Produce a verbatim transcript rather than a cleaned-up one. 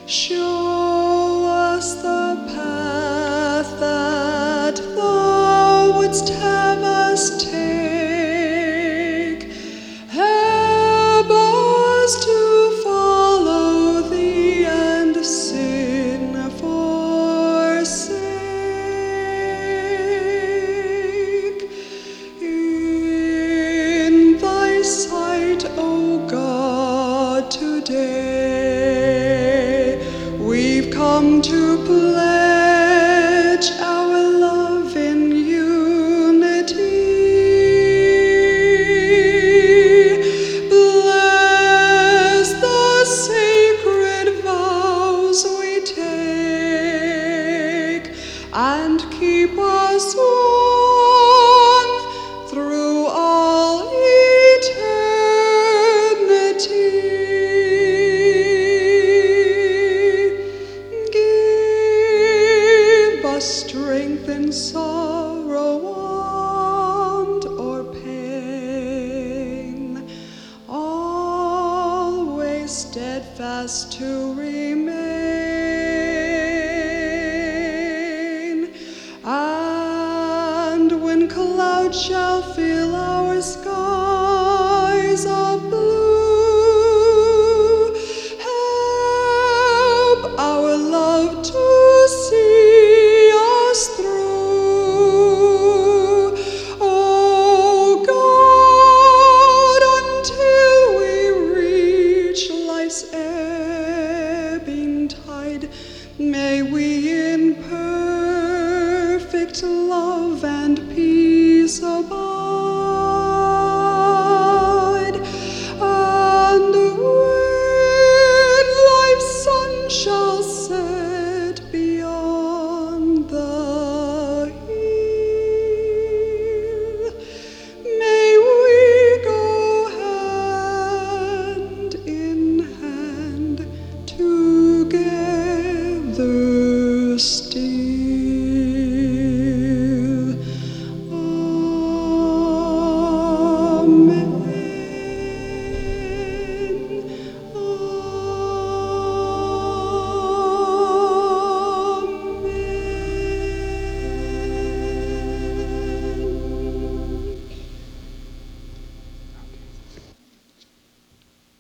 Show us the path that thou wouldst have us take. Help us to follow thee and sin forsake. In thy sight, O God, today we've come to pledge our love in unity. Bless the sacred vows we take, and keep us one through all eternity. Give us strength in sorrow, want, or pain, always steadfast to remain. And when clouds shall fill our skies of blue, help our love to see us through. O God, until we reach life's ebbing tide, may we in perfect love and peace abide. And when life's sun shall set beyond the hill, may we go hand in hand together.